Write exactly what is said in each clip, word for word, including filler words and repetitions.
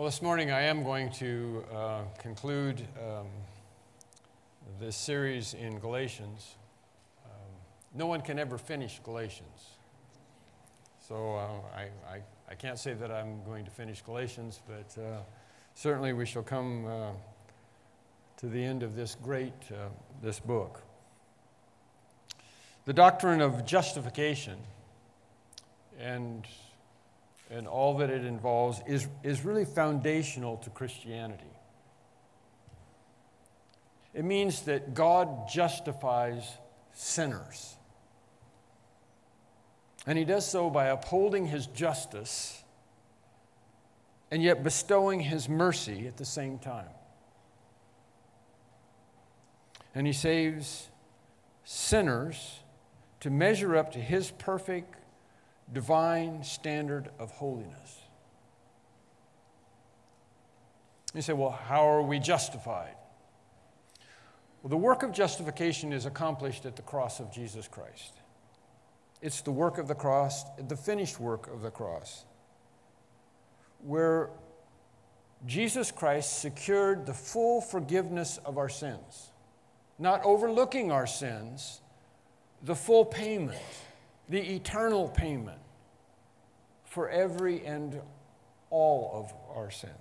Well, this morning I am going to uh, conclude um, this series in Galatians. Um, no one can ever finish Galatians. So uh, I, I, I can't say that I'm going to finish Galatians, but uh, certainly we shall come uh, to the end of this great, uh, this book. The doctrine of justification and and all that it involves is, is really foundational to Christianity. It means that God justifies sinners. And he does so by upholding his justice and yet bestowing his mercy at the same time. And he saves sinners to measure up to his perfect divine standard of holiness. You say, well, how are we justified? Well, the work of justification is accomplished at the cross of Jesus Christ. It's the work of the cross, the finished work of the cross, where Jesus Christ secured the full forgiveness of our sins, not overlooking our sins, the full payment, the eternal payment for every and all of our sins.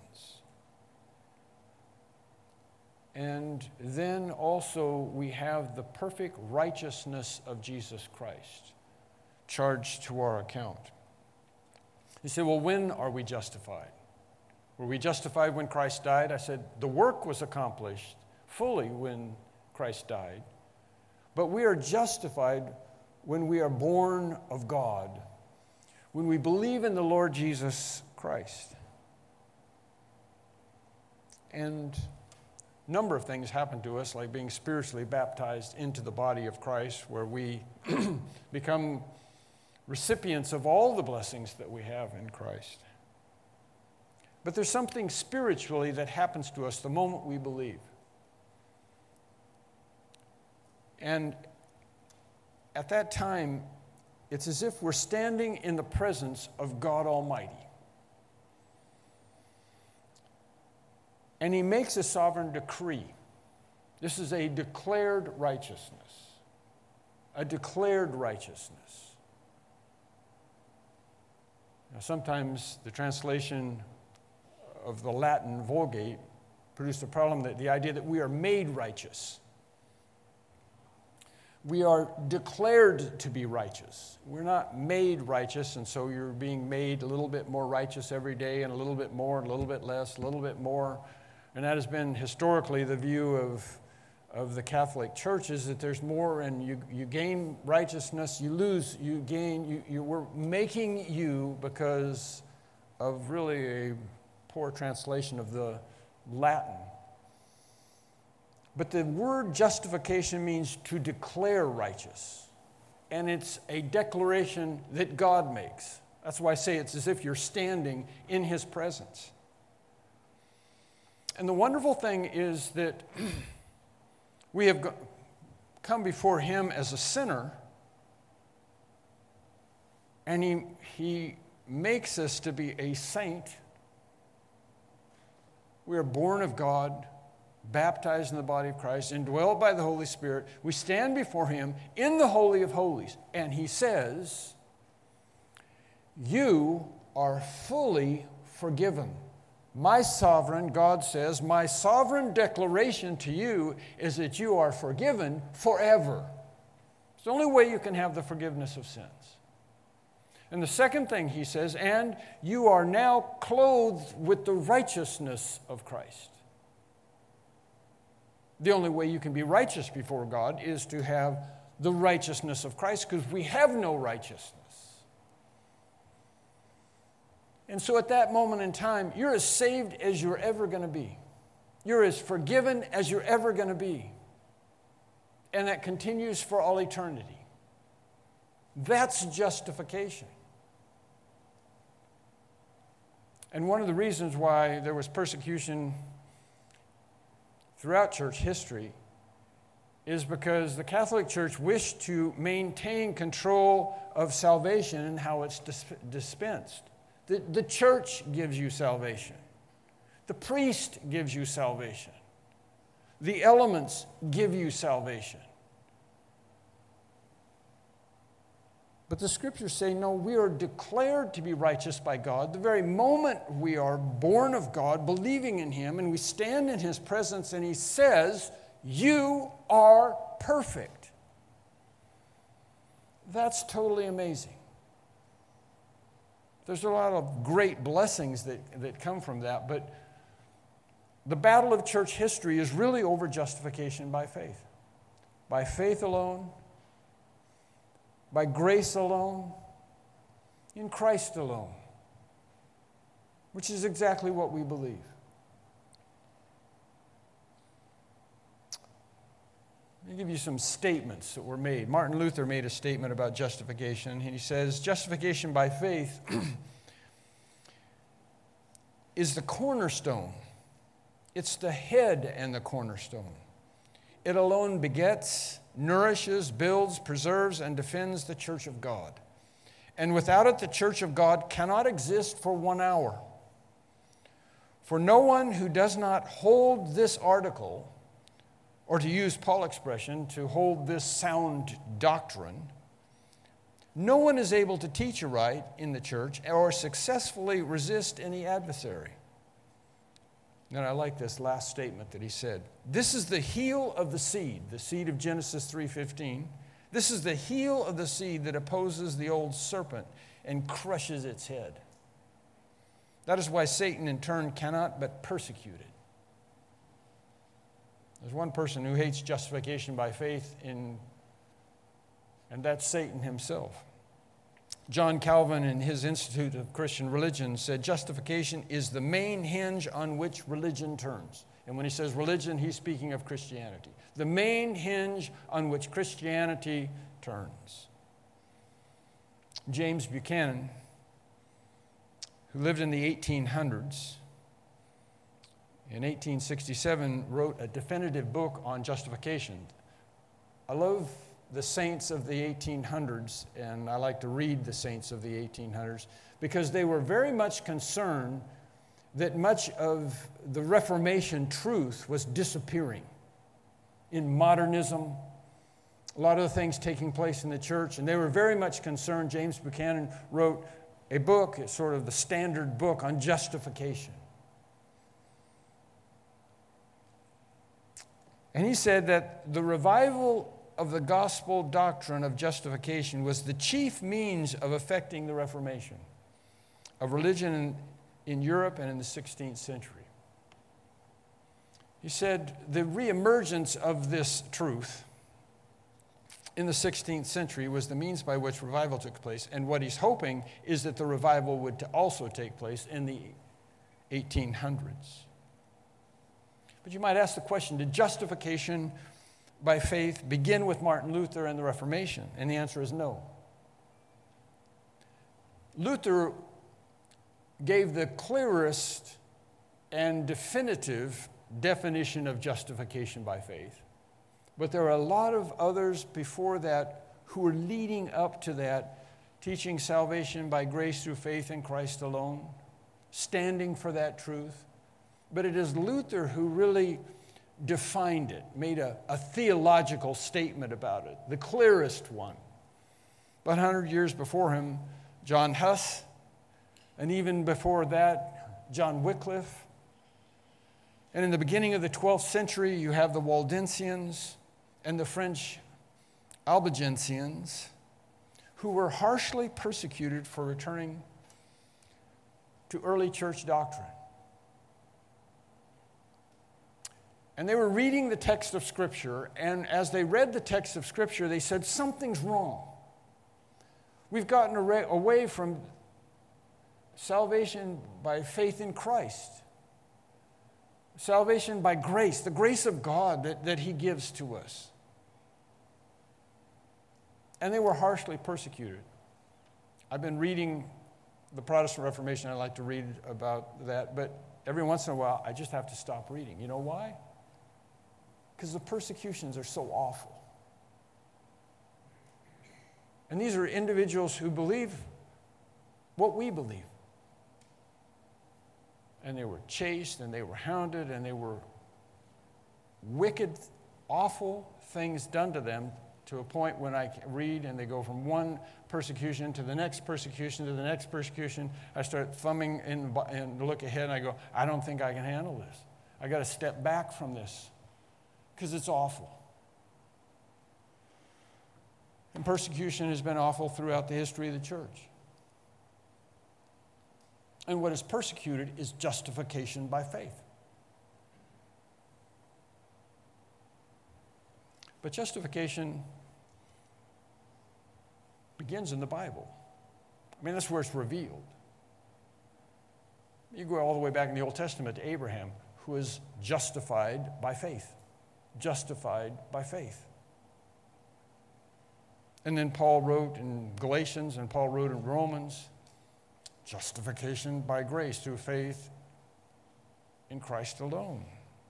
And then also we have the perfect righteousness of Jesus Christ charged to our account. You say, well, when are we justified? Were we justified when Christ died? I said, the work was accomplished fully when Christ died. But we are justified when we are born of God, when we believe in the Lord Jesus Christ. And a number of things happen to us, like being spiritually baptized into the body of Christ, where we become recipients of all the blessings that we have in Christ. But there's something spiritually that happens to us the moment we believe. And at that time, it's as if we're standing in the presence of God Almighty. And he makes a sovereign decree. This is a declared righteousness. A declared righteousness. Now, sometimes the translation of the Latin Vulgate produced a problem, that the idea that we are made righteous. We are declared to be righteous. We're not made righteous, and so you're being made a little bit more righteous every day, and a little bit more, and a little bit less, a little bit more. And that has been historically the view of, of the Catholic Church, is that there's more, and you, you gain righteousness, you lose, you gain, you, you, we're making you, because of really a poor translation of the Latin. But the word justification means to declare righteous. And it's a declaration that God makes. That's why I say it's as if you're standing in his presence. And the wonderful thing is that we have come before him as a sinner, and he, he makes us to be a saint. We are born of God, baptized in the body of Christ, indwelled by the Holy Spirit. We stand before him in the Holy of Holies, and he says, you are fully forgiven. My sovereign, God says, my sovereign declaration to you is that you are forgiven forever. It's the only way you can have the forgiveness of sins. And the second thing he says, and you are now clothed with the righteousness of Christ. The only way you can be righteous before God is to have the righteousness of Christ, because we have no righteousness. And so at that moment in time, you're as saved as you're ever going to be. You're as forgiven as you're ever going to be. And that continues for all eternity. That's justification. And one of the reasons why there was persecution throughout church history is because the Catholic Church wished to maintain control of salvation and how it's dis- dispensed. The, the church gives you salvation. The priest gives you salvation. The elements give you salvation. But the scriptures say, no, we are declared to be righteous by God the very moment we are born of God, believing in Him, and we stand in His presence, and He says, you are perfect. That's totally amazing. There's a lot of great blessings that, that come from that, but the battle of church history is really over justification by faith. By faith alone, by grace alone, in Christ alone, which is exactly what we believe. Let me give you some statements that were made. Martin Luther made a statement about justification. He says, justification by faith is the cornerstone. It's the head and the cornerstone. It alone begets, nourishes, builds, preserves, and defends the church of God. And without it, the church of God cannot exist for one hour. For no one who does not hold this article, or to use Paul's expression, to hold this sound doctrine, no one is able to teach aright in the church or successfully resist any adversary. And I like this last statement that he said. This is the heel of the seed, the seed of Genesis three fifteen. This is the heel of the seed that opposes the old serpent and crushes its head. That is why Satan in turn cannot but persecute it. There's one person who hates justification by faith, in, and that's Satan himself. John Calvin, in his Institute of Christian Religion, said justification is the main hinge on which religion turns. And when he says religion, he's speaking of Christianity. The main hinge on which Christianity turns. James Buchanan, who lived in the eighteen hundreds, in eighteen sixty-seven wrote a definitive book on justification. I love the saints of the eighteen hundreds, and I like to read the saints of the eighteen hundreds, because they were very much concerned that much of the Reformation truth was disappearing in modernism, a lot of the things taking place in the church, and they were very much concerned. James Buchanan wrote a book, it's sort of the standard book on justification. And he said that the revival of the gospel doctrine of justification was the chief means of effecting the Reformation of religion in, in Europe and in the sixteenth century. He said the reemergence of this truth in the sixteenth century was the means by which revival took place, and what he's hoping is that the revival would also take place in the eighteen hundreds. But you might ask the question, did justification by faith begin with Martin Luther and the Reformation? And the answer is no. Luther gave the clearest and definitive definition of justification by faith. But there are a lot of others before that who were leading up to that, teaching salvation by grace through faith in Christ alone, standing for that truth. But it is Luther who really defined it, made a, a theological statement about it, the clearest one. About one hundred years before him, John Huss, and even before that, John Wycliffe. And in the beginning of the twelfth century, you have the Waldensians and the French Albigensians, who were harshly persecuted for returning to early church doctrine. And they were reading the text of Scripture, and as they read the text of Scripture, they said, something's wrong. We've gotten away from salvation by faith in Christ. Salvation by grace, the grace of God that, that He gives to us. And they were harshly persecuted. I've been reading the Protestant Reformation. I like to read about that, but every once in a while, I just have to stop reading. You know why? Because the persecutions are so awful. And these are individuals who believe what we believe. and they were chased, and they were hounded, and they were wicked, awful things done to them, to a point when I read and they go from one persecution to the next persecution to the next persecution. I start thumbing in and look ahead, and I go, I don't think I can handle this. I got to step back from this because it's awful. And persecution has been awful throughout the history of the church. And what is persecuted is justification by faith. But justification begins in the Bible. I mean, that's where it's revealed. You go all the way back in the Old Testament to Abraham, who is justified by faith. Justified by faith. And then Paul wrote in Galatians, and Paul wrote in Romans, justification by grace through faith in Christ alone.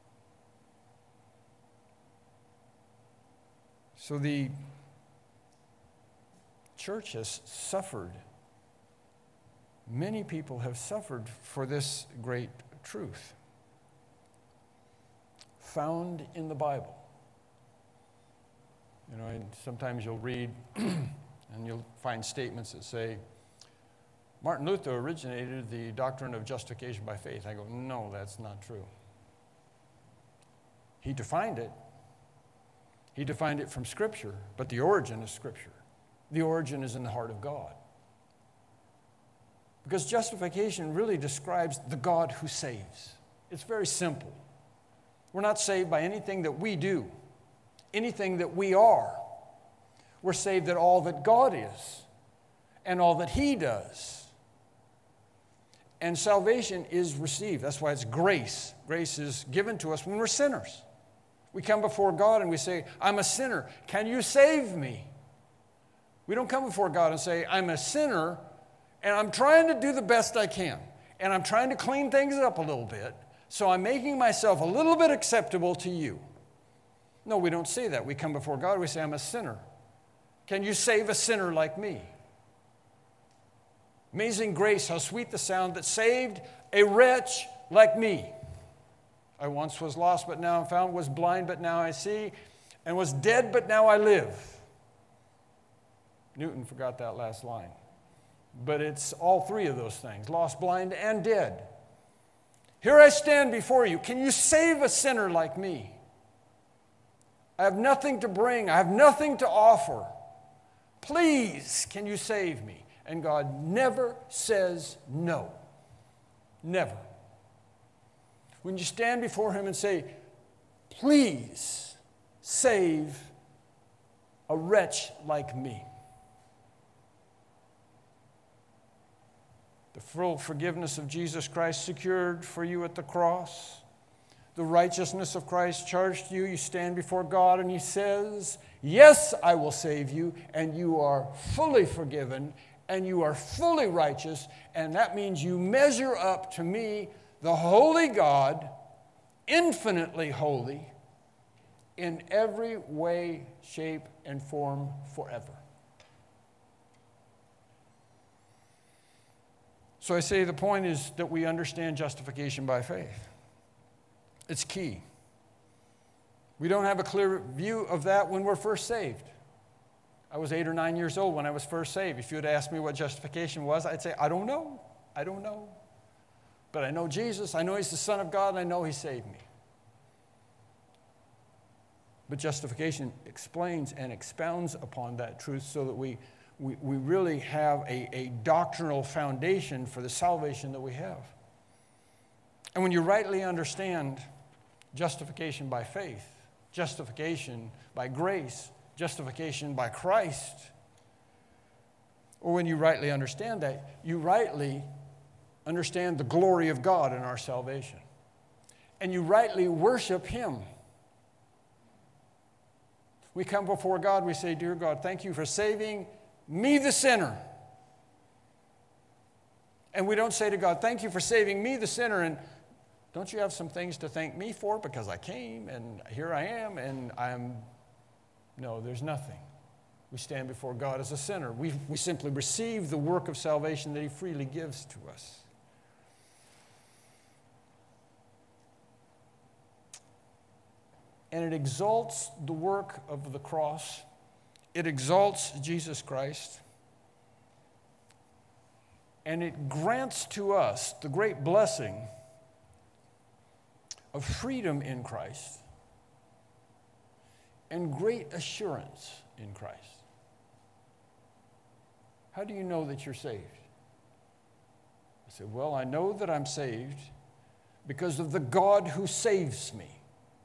So the church has suffered. Many people have suffered for this great truth found in the Bible. You know, and sometimes you'll read and you'll find statements that say, Martin Luther originated the doctrine of justification by faith. I go, no, that's not true. He defined it. He defined it from Scripture, but the origin is Scripture. The origin is in the heart of God. Because justification really describes the God who saves. It's very simple. We're not saved by anything that we do, anything that we are. We're saved at all that God is and all that He does. And salvation is received. That's why it's grace. Grace is given to us when we're sinners. We come before God and we say, I'm a sinner. Can you save me? We don't come before God and say, I'm a sinner and I'm trying to do the best I can. And I'm trying to clean things up a little bit. So I'm making myself a little bit acceptable to you. No, we don't say that. We come before God and we say, I'm a sinner. Can you save a sinner like me? Amazing grace, how sweet the sound that saved a wretch like me. I once was lost, but now I'm found, was blind, but now I see, and was dead, but now I live. Newton forgot that last line. But it's all three of those things, lost, blind, and dead. Here I stand before you. Can you save a sinner like me? I have nothing to bring. I have nothing to offer. Please, can you save me? And God never says no. Never. When you stand before Him and say, please save a wretch like me. The full forgiveness of Jesus Christ secured for you at the cross. The righteousness of Christ charged you. You stand before God and He says, yes, I will save you, and you are fully forgiven, and you are fully righteous, and that means you measure up to me, the holy God, infinitely holy, in every way, shape, and form forever. So I say the point is that we understand justification by faith. It's key. We don't have a clear view of that when we're first saved. I was eight or nine years old when I was first saved. If you had asked me what justification was, I'd say, I don't know. I don't know. But I know Jesus. I know He's the Son of God, and I know He saved me. But justification explains and expounds upon that truth so that we, we, we really have a, a doctrinal foundation for the salvation that we have. And when you rightly understand justification by faith, justification by grace, justification by Christ, or when you rightly understand that, you rightly understand the glory of God in our salvation. And you rightly worship Him. We come before God, we say, dear God, thank you for saving me, the sinner. And we don't say to God, thank you for saving me, the sinner, and don't you have some things to thank me for because I came and here I am and I'm... No, there's nothing. We stand before God as a sinner. We, we simply receive the work of salvation that He freely gives to us. and it exalts the work of the cross. It exalts Jesus Christ. And it grants to us the great blessing of freedom in Christ and great assurance in Christ. How do you know that you're saved? I said, well, I know that I'm saved because of the God who saves me.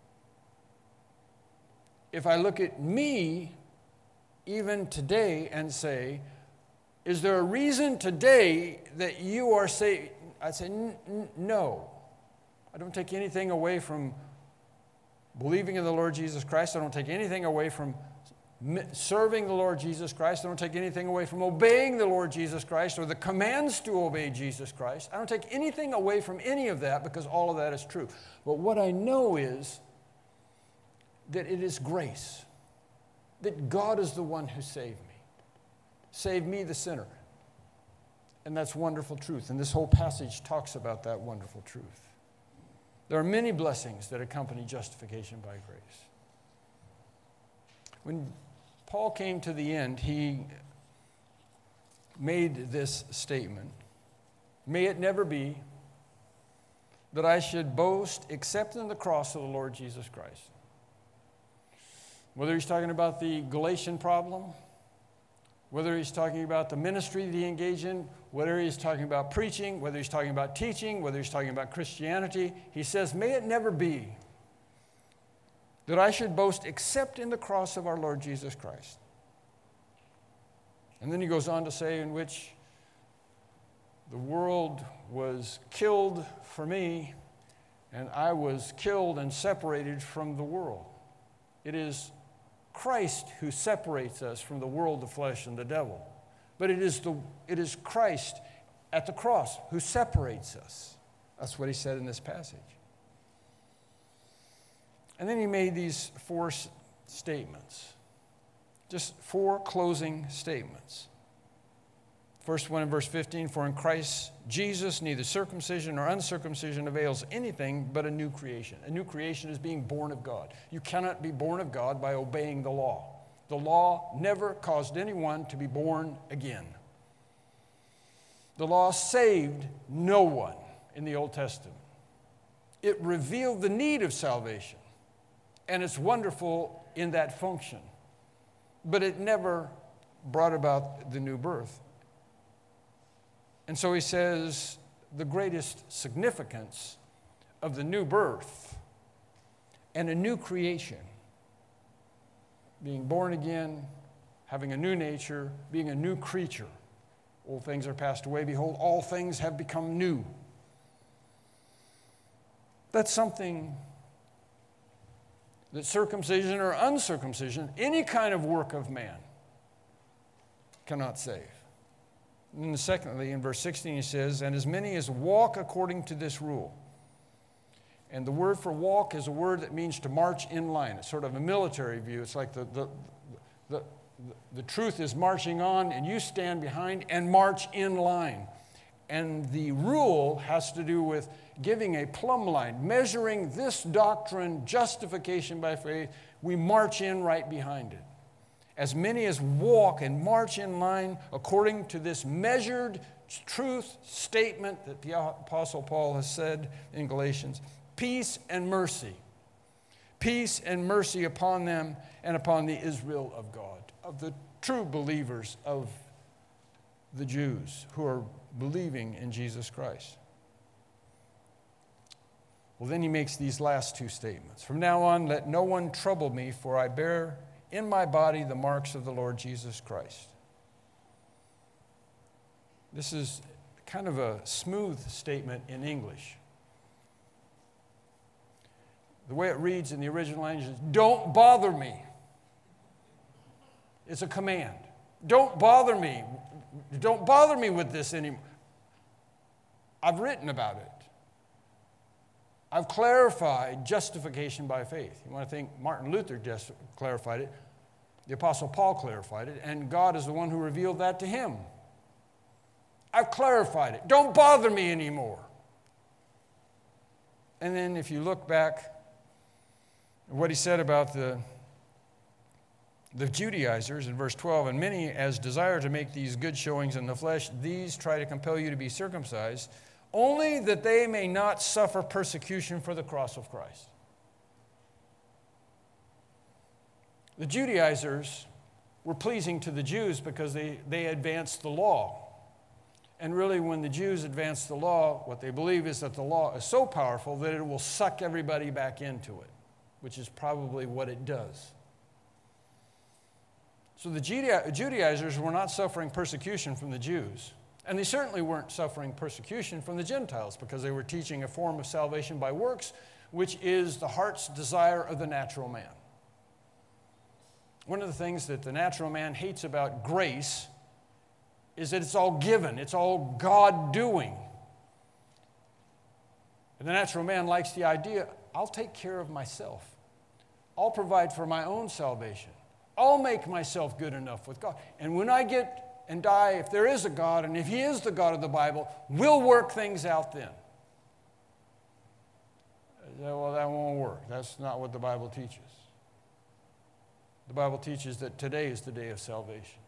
If I look at me, even today, and say, is there a reason today that you are saved? I'd say, n- n- no. I don't take anything away from believing in the Lord Jesus Christ. I don't take anything away from serving the Lord Jesus Christ. I don't take anything away from obeying the Lord Jesus Christ or the commands to obey Jesus Christ. I don't take anything away from any of that because all of that is true. But what I know is that it is grace, that God is the one who saved me, saved me the sinner. And that's wonderful truth. And this whole passage talks about that wonderful truth. There are many blessings that accompany justification by grace. When Paul came to the end, he made this statement, "May it never be that I should boast except in the cross of the Lord Jesus Christ." Whether he's talking about the Galatian problem, whether he's talking about the ministry that he engaged in, whether he's talking about preaching, whether he's talking about teaching, whether he's talking about Christianity, he says, "May it never be that I should boast except in the cross of our Lord Jesus Christ." And then he goes on to say, in which the world was killed for me, and I was killed and separated from the world. It is Christ who separates us from the world, the flesh, and the devil. But it is, the, it is Christ at the cross who separates us. That's what he said in this passage. And then he made these four s- statements, just four closing statements. First one in verse fifteen, "For in Christ Jesus neither circumcision nor uncircumcision avails anything but a new creation." A new creation is being born of God. You cannot be born of God by obeying the law. The law never caused anyone to be born again. The law saved no one in the Old Testament. It revealed the need of salvation. And it's wonderful in that function. But it never brought about the new birth. And so he says the greatest significance of the new birth and a new creation, being born again, having a new nature, being a new creature. Old things are passed away. Behold, all things have become new. That's something that circumcision or uncircumcision, any kind of work of man, cannot save. And then secondly, in verse sixteen, he says, "And as many as walk according to this rule." And the word for walk is a word that means to march in line. It's sort of a military view. It's like the, the, the, the, the truth is marching on, and you stand behind and march in line. And the rule has to do with giving a plumb line, measuring this doctrine, justification by faith. We march in right behind it. As many as walk and march in line according to this measured truth statement that the Apostle Paul has said in Galatians, peace and mercy. Peace and mercy upon them and upon the Israel of God, of the true believers of the Jews who are believing in Jesus Christ. Well, then he makes these last two statements. "From now on, let no one trouble me, for I bear in my body the marks of the Lord Jesus Christ." This is kind of a smooth statement in English. The way it reads in the original language is, "Don't bother me." It's a command. Don't bother me. Don't bother me with this anymore. I've written about it. I've clarified justification by faith. You want to think Martin Luther just clarified it. The Apostle Paul clarified it, and God is the one who revealed that to him. I've clarified it. Don't bother me anymore. And then if you look back what he said about the, the Judaizers in verse twelve, and many as desire to make these good showings in the flesh, these try to compel you to be circumcised, only that they may not suffer persecution for the cross of Christ. The Judaizers were pleasing to the Jews because they, they advanced the law. And really, when the Jews advance the law, what they believe is that the law is so powerful that it will suck everybody back into it, which is probably what it does. So the Judaizers were not suffering persecution from the Jews. And they certainly weren't suffering persecution from the Gentiles because they were teaching a form of salvation by works, which is the heart's desire of the natural man. One of the things that the natural man hates about grace is that it's all given, it's all God doing. And the natural man likes the idea, I'll take care of myself. I'll provide for my own salvation. I'll make myself good enough with God. And when I get and die, if there is a God, and if He is the God of the Bible, we'll work things out then. Well, that won't work. That's not what the Bible teaches. The Bible teaches that today is the day of salvation.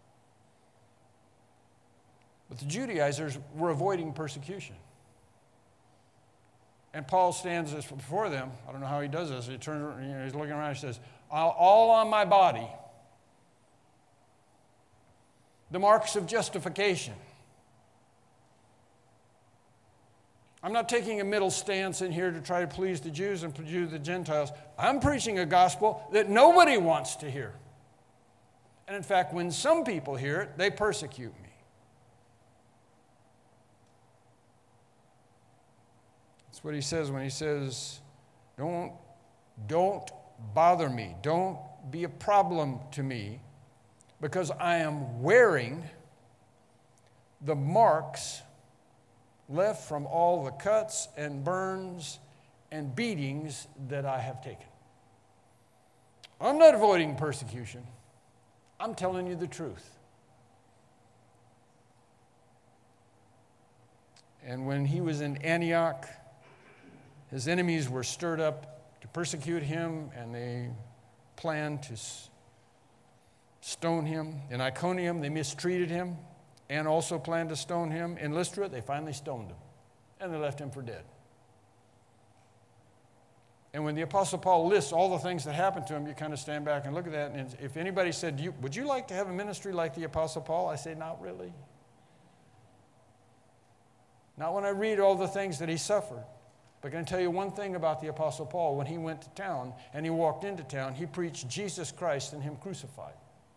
But the Judaizers were avoiding persecution. And Paul stands before them. I don't know how he does this. He turns, you know, he's looking around and he says, all on my body, the marks of justification. I'm not taking a middle stance in here to try to please the Jews and please the Gentiles. I'm preaching a gospel that nobody wants to hear. And in fact, when some people hear it, they persecute me. That's what he says when he says, don't, don't bother me. Don't be a problem to me because I am wearing the marks left from all the cuts and burns and beatings that I have taken. I'm not avoiding persecution. I'm telling you the truth. And when he was in Antioch, his enemies were stirred up to persecute him, and they planned to stone him. In Iconium, they mistreated him and also planned to stone him. In Lystra, they finally stoned him, and they left him for dead. And when the Apostle Paul lists all the things that happened to him, you kind of stand back and look at that. And if anybody said, you, would you like to have a ministry like the Apostle Paul? I say, not really. Not when I read all the things that he suffered. But I can tell you one thing about the Apostle Paul. When he went to town and he walked into town, he preached Jesus Christ and him crucified.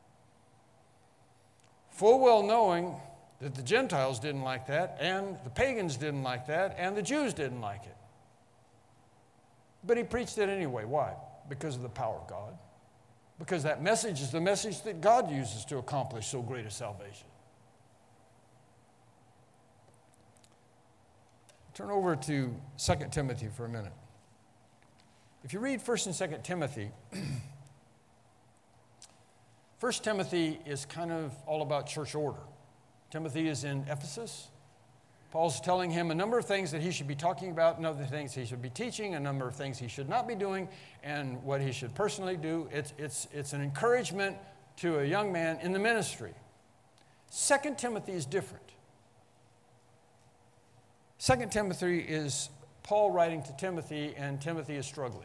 Full well knowing that the Gentiles didn't like that, and the pagans didn't like that, and the Jews didn't like it. But he preached it anyway. Why? Because of the power of God. Because that message is the message that God uses to accomplish so great a salvation. Turn over to Second Timothy for a minute. If you read First and Second Timothy, First Timothy is kind of all about church order. Timothy is in Ephesus. Paul's telling him a number of things that he should be talking about, and other things he should be teaching, a number of things he should not be doing, and what he should personally do. It's, it's, it's an encouragement to a young man in the ministry. Second Timothy is different. Second Timothy is Paul writing to Timothy, and Timothy is struggling.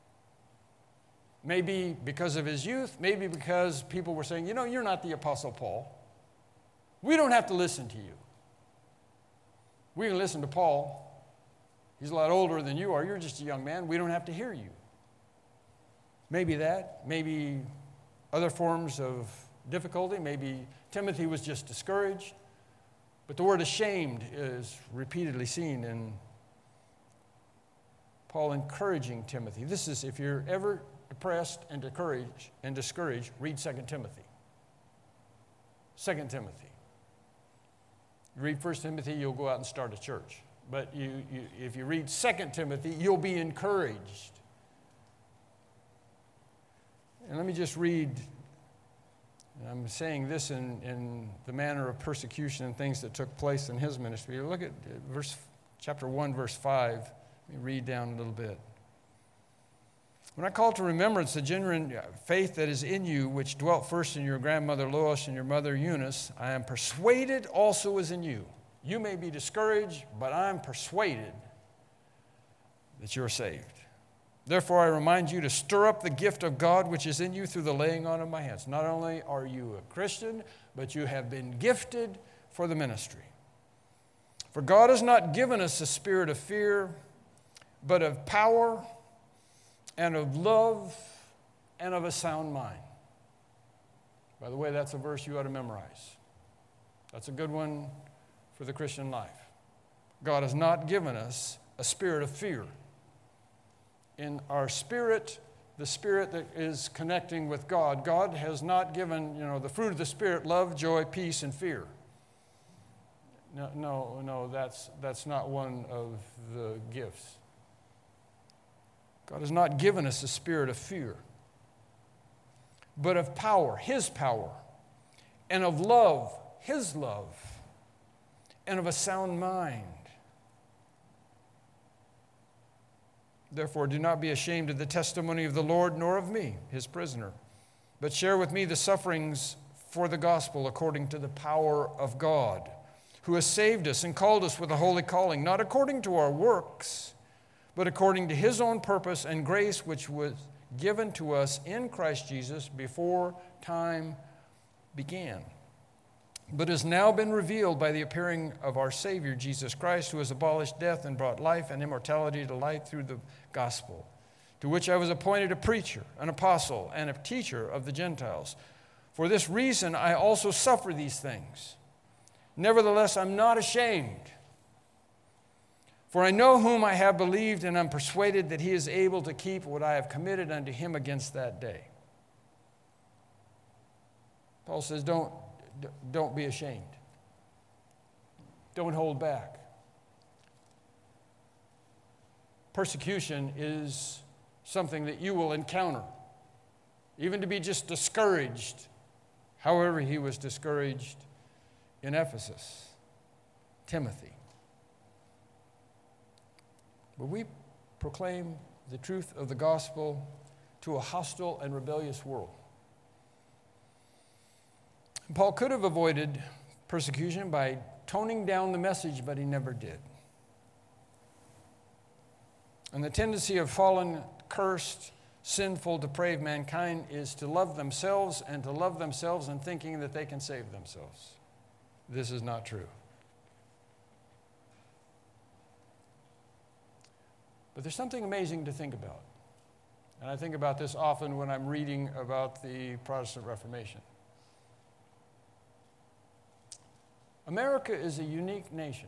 Maybe because of his youth, maybe because people were saying, you know, you're not the Apostle Paul. We don't have to listen to you. We can listen to Paul. He's a lot older than you are. You're just a young man. We don't have to hear you. Maybe that. Maybe other forms of difficulty. Maybe Timothy was just discouraged. But the word ashamed is repeatedly seen in Paul encouraging Timothy. This is, if you're ever depressed and discouraged, and discouraged, read Second Timothy. Second Timothy. You read First Timothy, you'll go out and start a church. But you, you, if you read Second Timothy, you'll be encouraged. And let me just read, and I'm saying this in, in the manner of persecution and things that took place in his ministry. Look at verse, chapter one, verse five. Let me read down a little bit. When I call to remembrance the genuine faith that is in you, which dwelt first in your grandmother Lois and your mother Eunice, I am persuaded also is in you. You may be discouraged, but I'm persuaded that you're saved. Therefore, I remind you to stir up the gift of God which is in you through the laying on of my hands. Not only are you a Christian, but you have been gifted for the ministry. For God has not given us a spirit of fear, but of power and of love and of a sound mind. By the way, that's a verse you ought to memorize. That's a good one for the Christian life. God has not given us a spirit of fear. In our spirit, the spirit that is connecting with God, God has not given, you know, the fruit of the Spirit, love, joy, peace, and fear. No, no, no, that's, that's not one of the gifts. God has not given us a spirit of fear, but of power, His power, and of love, His love, and of a sound mind. Therefore, do not be ashamed of the testimony of the Lord, nor of me, His prisoner, but share with me the sufferings for the gospel according to the power of God, who has saved us and called us with a holy calling, not according to our works, but according to His own purpose and grace, which was given to us in Christ Jesus before time began, but has now been revealed by the appearing of our Savior, Jesus Christ, who has abolished death and brought life and immortality to light through the gospel, to which I was appointed a preacher, an apostle, and a teacher of the Gentiles. For this reason I also suffer these things. Nevertheless, I'm not ashamed, for I know whom I have believed, and I'm persuaded that He is able to keep what I have committed unto Him against that day. Paul says, don't, don't be ashamed. Don't hold back. Persecution is something that you will encounter. Even to be just discouraged, however he was discouraged in Ephesus, Timothy. But we proclaim the truth of the gospel to a hostile and rebellious world. And Paul could have avoided persecution by toning down the message, but he never did. And the tendency of fallen, cursed, sinful, depraved mankind is to love themselves and to love themselves in thinking that they can save themselves. This is not true. But there's something amazing to think about. And I think about this often when I'm reading about the Protestant Reformation. America is a unique nation.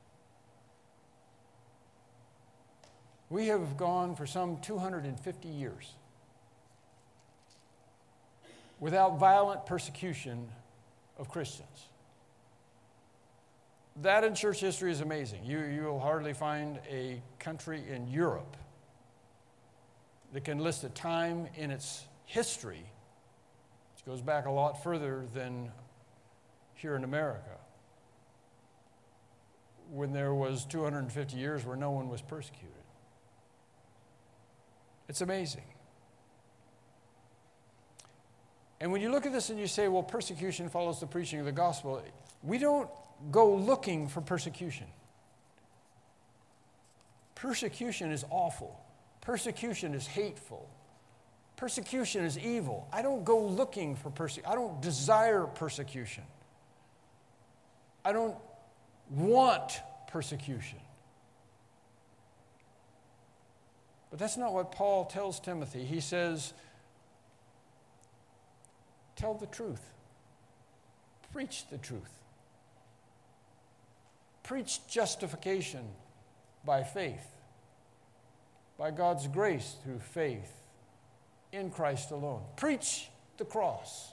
We have gone for some two hundred fifty years without violent persecution of Christians. That in church history is amazing. You, you will hardly find a country in Europe that can list a time in its history, which goes back a lot further than here in America, when there was two hundred fifty years where no one was persecuted. It's amazing. And when you look at this and you say, well, persecution follows the preaching of the gospel, we don't go looking for persecution. Persecution is awful. Persecution is hateful. Persecution is evil. I don't go looking for persecution. I don't desire persecution. I don't want persecution. But that's not what Paul tells Timothy. He says, tell the truth. Preach the truth. Preach justification by faith, by God's grace through faith in Christ alone. Preach the cross.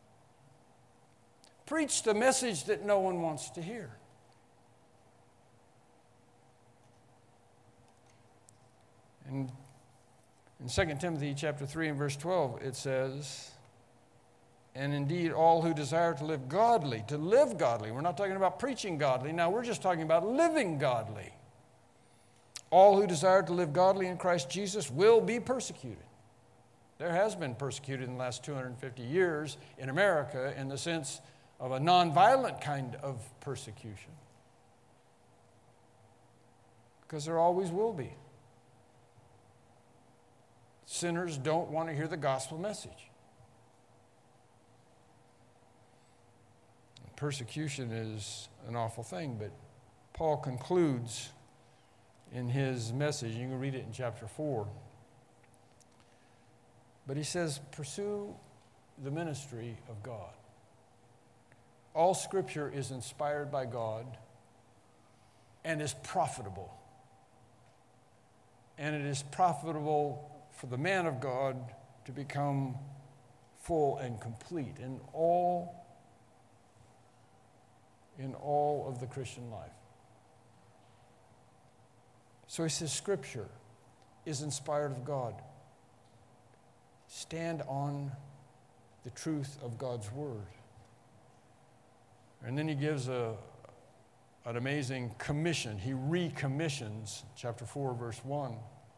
Preach the message that no one wants to hear. And in Second Timothy chapter three and verse twelve, it says, and indeed all who desire to live godly, to live godly. We're not talking about preaching godly. Now we're just talking about living godly. All who desire to live godly in Christ Jesus will be persecuted. There has been persecuted in the last two hundred fifty years in America in the sense of a nonviolent kind of persecution. Because there always will be. Sinners don't want to hear the gospel message. Persecution is an awful thing, but Paul concludes in his message. You can read it in chapter four. But he says, pursue the ministry of God. All Scripture is inspired by God and is profitable. And it is profitable for the man of God to become full and complete in all, in all of the Christian life. So he says, Scripture is inspired of God. Stand on the truth of God's Word. And then he gives a, an amazing commission. He recommissions, chapter four, verse one.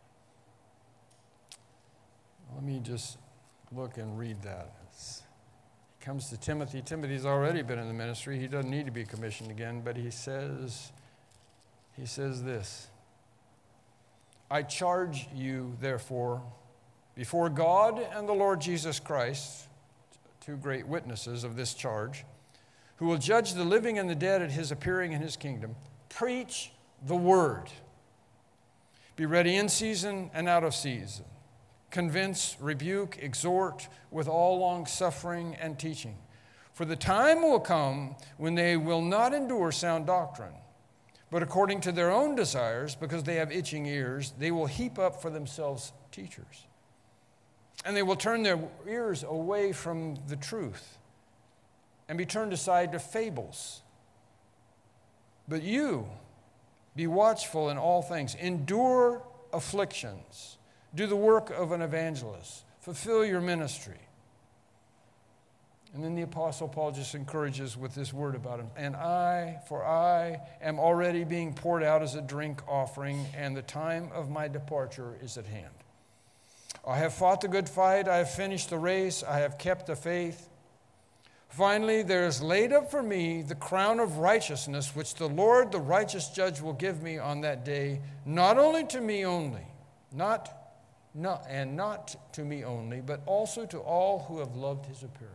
Let me just look and read that. It's, he comes to Timothy. Timothy's already been in the ministry. He doesn't need to be commissioned again, but he says, he says this, I charge you, therefore, before God and the Lord Jesus Christ, two great witnesses of this charge, who will judge the living and the dead at his appearing in his kingdom, preach the word. Be ready in season and out of season. Convince, rebuke, exhort with all long suffering and teaching. For the time will come when they will not endure sound doctrine, but according to their own desires, because they have itching ears, they will heap up for themselves teachers. And they will turn their ears away from the truth and be turned aside to fables. But you, be watchful in all things. Endure afflictions. Do the work of an evangelist. Fulfill your ministry. And then the Apostle Paul just encourages with this word about him. And I, for I am already being poured out as a drink offering, and the time of my departure is at hand. I have fought the good fight, I have finished the race, I have kept the faith. Finally, there is laid up for me the crown of righteousness, which the Lord, the righteous judge, will give me on that day, not only to me only, not, not and not to me only, but also to all who have loved his appearing.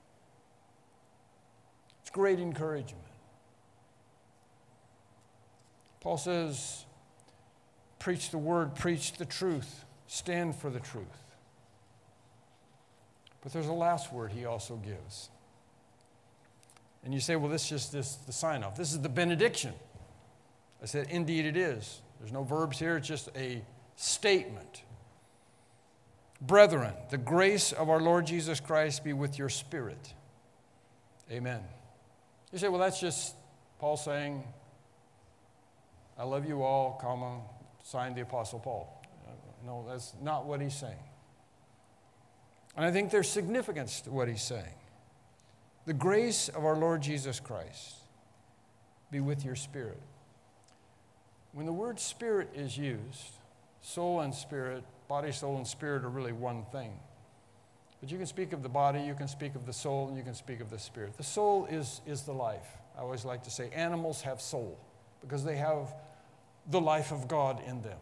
It's great encouragement. Paul says, preach the word, preach the truth. Stand for the truth. But there's a last word he also gives. And you say, well, this is just this, the sign-off. This is the benediction. I said, indeed it is. There's no verbs here. It's just a statement. Brethren, the grace of our Lord Jesus Christ be with your spirit. Amen. You say, well, that's just Paul saying, I love you all, comma, signed the Apostle Paul. No, that's not what he's saying. And I think there's significance to what he's saying. The grace of our Lord Jesus Christ be with your spirit. When the word spirit is used, soul and spirit, body, soul, and spirit are really one thing. But you can speak of the body, you can speak of the soul, and you can speak of the spirit. The soul is, is the life. I always like to say animals have soul because they have the life of God in them.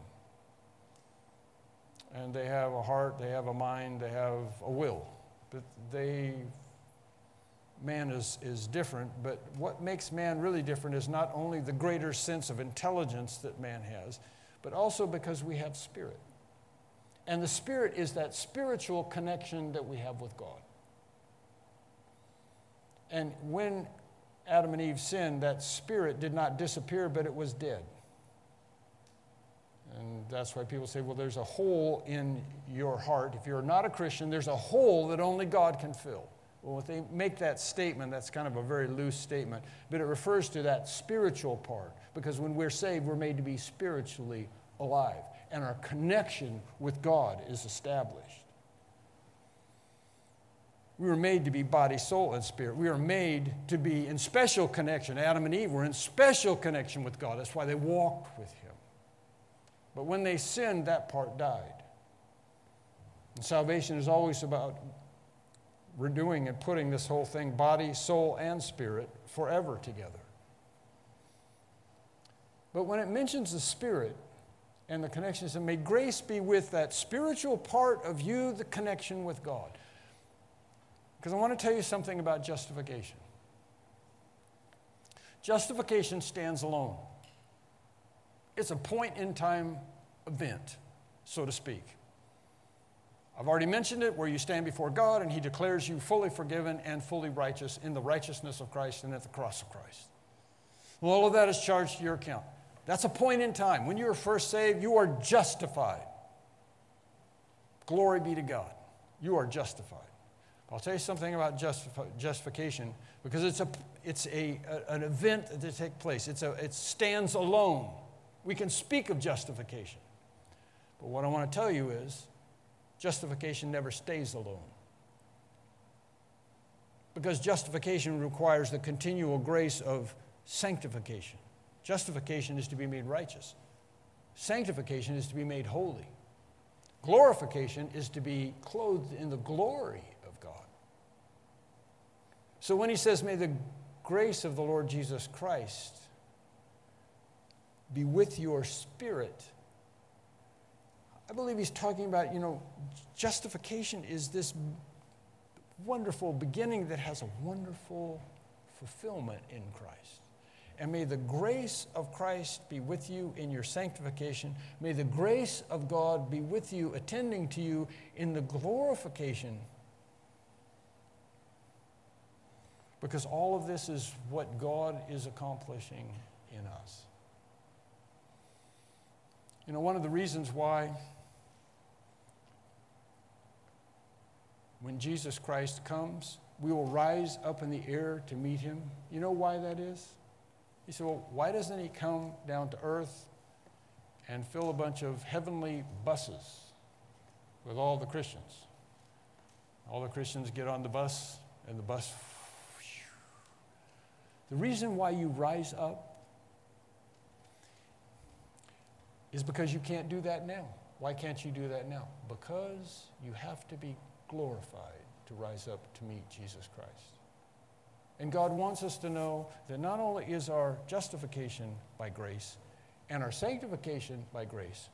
And they have a heart, they have a mind, they have a will. But they, man is, is different, but what makes man really different is not only the greater sense of intelligence that man has, but also because we have spirit. And the spirit is that spiritual connection that we have with God. And when Adam and Eve sinned, that spirit did not disappear, but it was dead. And that's why people say, well, there's a hole in your heart. If you're not a Christian, there's a hole that only God can fill. Well, if they make that statement, that's kind of a very loose statement, but it refers to that spiritual part, because when we're saved, we're made to be spiritually alive, and our connection with God is established. We were made to be body, soul, and spirit. We are made to be in special connection. Adam and Eve were in special connection with God. That's why they walked with him. But when they sinned, that part died. And salvation is always about renewing and putting this whole thing, body, soul, and spirit, forever together. But when it mentions the Spirit and the connections, and may grace be with that spiritual part of you, the connection with God. Because I want to tell you something about justification. Justification stands alone. It's a point-in-time event, so to speak. I've already mentioned it, where you stand before God and He declares you fully forgiven and fully righteous in the righteousness of Christ and at the cross of Christ. Well, all of that is charged to your account. That's a point in time. When you were first saved, you are justified. Glory be to God. You are justified. I'll tell you something about justif- justification, because it's a it's a, a an event that takes place. It's a it stands alone. We can speak of justification, but what I want to tell you is, justification never stays alone. Because justification requires the continual grace of sanctification. Justification is to be made righteous. Sanctification is to be made holy. Glorification is to be clothed in the glory of God. So when he says, may the grace of the Lord Jesus Christ be with your spirit, I believe he's talking about, you know, justification is this wonderful beginning that has a wonderful fulfillment in Christ. And may the grace of Christ be with you in your sanctification. May the grace of God be with you, attending to you in the glorification. Because all of this is what God is accomplishing in us. You know, one of the reasons why when Jesus Christ comes, we will rise up in the air to meet him. You know why that is? You say, well, why doesn't he come down to earth and fill a bunch of heavenly buses with all the Christians? All the Christians get on the bus, and the bus... The reason why you rise up is because you can't do that now. Why can't you do that now? Because you have to be glorified to rise up to meet Jesus Christ. And God wants us to know that not only is our justification by grace and our sanctification by grace,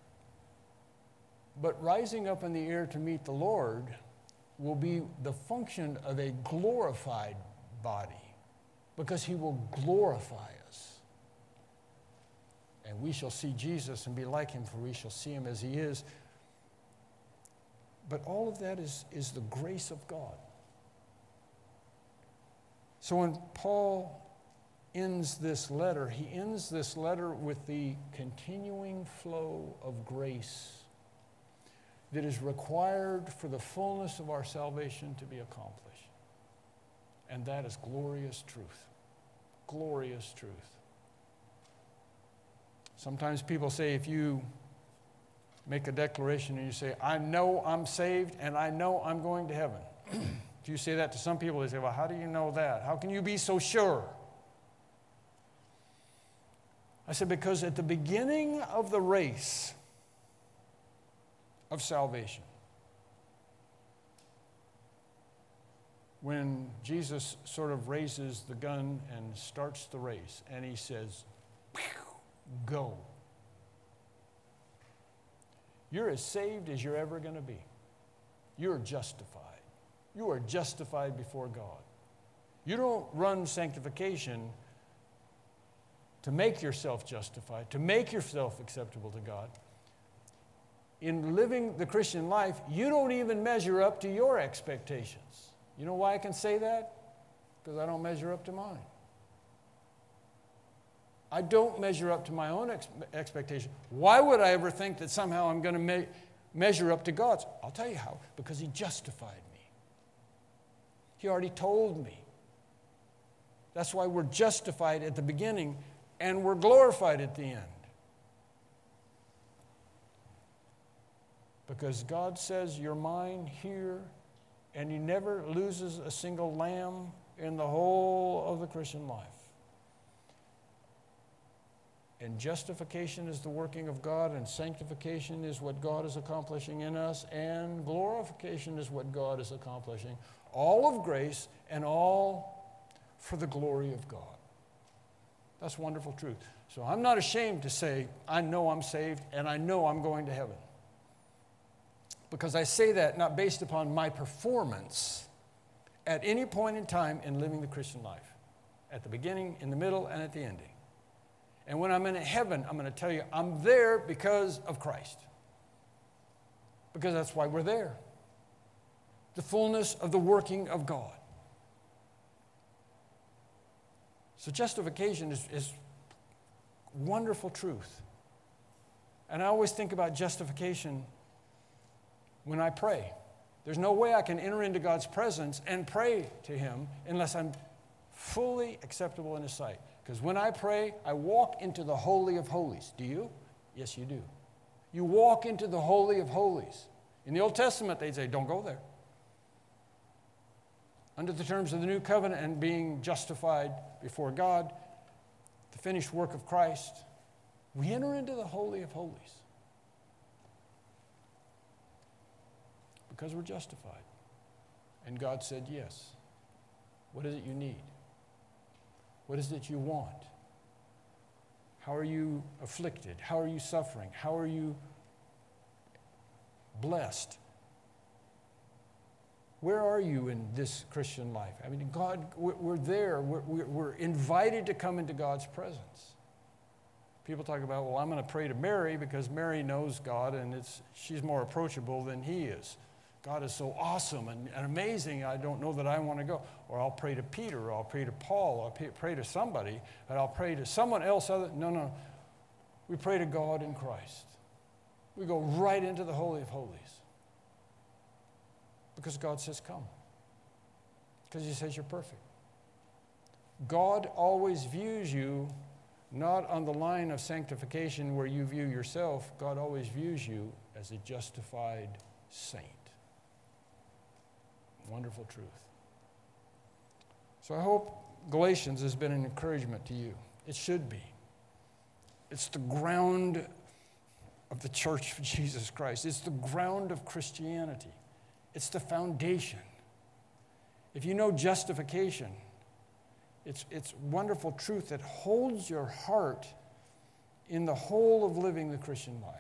but rising up in the air to meet the Lord will be the function of a glorified body, because he will glorify us. And we shall see Jesus and be like him, for we shall see him as he is. But all of that is, is the grace of God. So when Paul ends this letter, he ends this letter with the continuing flow of grace that is required for the fullness of our salvation to be accomplished. And that is glorious truth. Glorious truth. Sometimes people say, if you make a declaration and you say, I know I'm saved and I know I'm going to heaven. If you say that to some people, they say, well, how do you know that? How can you be so sure? I said, because at the beginning of the race of salvation, when Jesus sort of raises the gun and starts the race, and he says, go. You're as saved as you're ever going to be. You're justified. You are justified before God. You don't run sanctification to make yourself justified, to make yourself acceptable to God. In living the Christian life, you don't even measure up to your expectations. You know why I can say that? Because I don't measure up to mine. I don't measure up to my own ex- expectation. Why would I ever think that somehow I'm going to me- measure up to God's? I'll tell you how. Because he justified me. He already told me. That's why we're justified at the beginning and we're glorified at the end. Because God says, you're mine here, and he never loses a single lamb in the whole of the Christian life. And justification is the working of God, and sanctification is what God is accomplishing in us, and glorification is what God is accomplishing. All of grace and all for the glory of God. That's wonderful truth. So I'm not ashamed to say, I know I'm saved and I know I'm going to heaven. Because I say that not based upon my performance at any point in time in living the Christian life. At the beginning, in the middle, and at the ending. And when I'm in heaven, I'm going to tell you, I'm there because of Christ. Because that's why we're there. The fullness of the working of God. So justification is, is wonderful truth. And I always think about justification when I pray. There's no way I can enter into God's presence and pray to Him unless I'm fully acceptable in His sight. Because when I pray, I walk into the Holy of Holies. Do you? Yes, you do. You walk into the Holy of Holies. In the Old Testament, they'd say, don't go there. Under the terms of the new covenant and being justified before God, the finished work of Christ, we enter into the Holy of Holies. Because we're justified. And God said, yes. What is it you need? What is it you want? How are you afflicted? How are you suffering? How are you blessed? Where are you in this Christian life? I mean, God, we're there. We're, we're invited to come into God's presence. People talk about, well, I'm going to pray to Mary because Mary knows God and it's, she's more approachable than he is. God is so awesome and, and amazing, I don't know that I want to go. Or I'll pray to Peter, or I'll pray to Paul, or I'll pray, pray to somebody, and I'll pray to someone else. Other, no, no. We pray to God in Christ. We go right into the Holy of Holies. Because God says, come. Because He says you're perfect. God always views you not on the line of sanctification where you view yourself. God always views you as a justified saint. Wonderful truth. So I hope Galatians has been an encouragement to you. It should be. It's the ground of the Church of Jesus Christ. It's the ground of Christianity. It's the foundation. If you know justification, it's, it's wonderful truth that holds your heart in the whole of living the Christian life.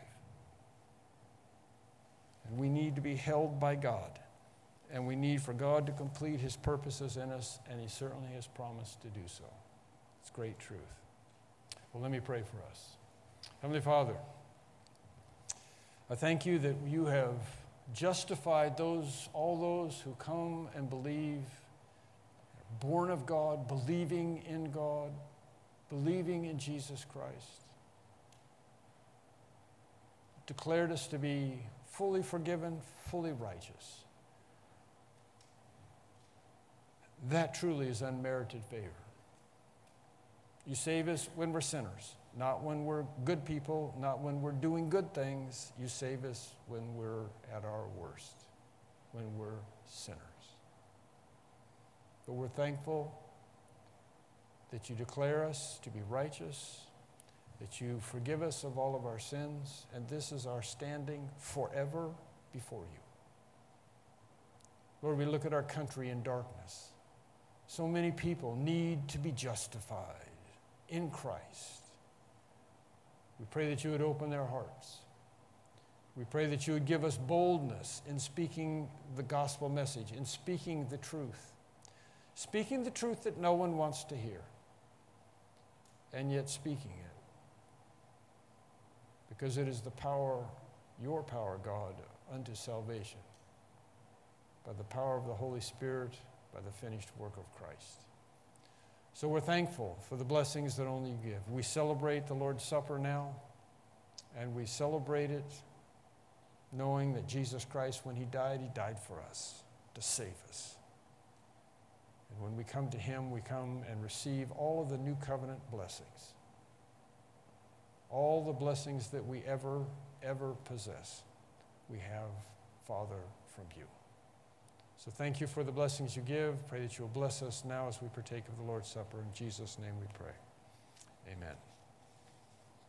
And we need to be held by God. And we need for God to complete His purposes in us, and He certainly has promised to do so. It's great truth. Well, let me pray for us. Heavenly Father, I thank You that You have justified those, all those who come and believe, born of God, believing in God, believing in Jesus Christ. Declared us to be fully forgiven, fully righteous. That truly is unmerited favor. You save us when we're sinners, not when we're good people, not when we're doing good things. You save us when we're at our worst, when we're sinners. But we're thankful that You declare us to be righteous, that You forgive us of all of our sins, and this is our standing forever before You. Lord, we look at our country in darkness. So many people need to be justified in Christ. We pray that You would open their hearts. We pray that You would give us boldness in speaking the gospel message, in speaking the truth. Speaking the truth that no one wants to hear, and yet speaking it. Because it is the power, Your power, God, unto salvation. By the power of the Holy Spirit, by the finished work of Christ. So we're thankful for the blessings that only You give. We celebrate the Lord's Supper now, and we celebrate it knowing that Jesus Christ, when He died, He died for us, to save us. And when we come to Him, we come and receive all of the new covenant blessings. All the blessings that we ever, ever possess, we have, Father, from You. So thank You for the blessings You give. Pray that You'll bless us now as we partake of the Lord's Supper. In Jesus' name we pray.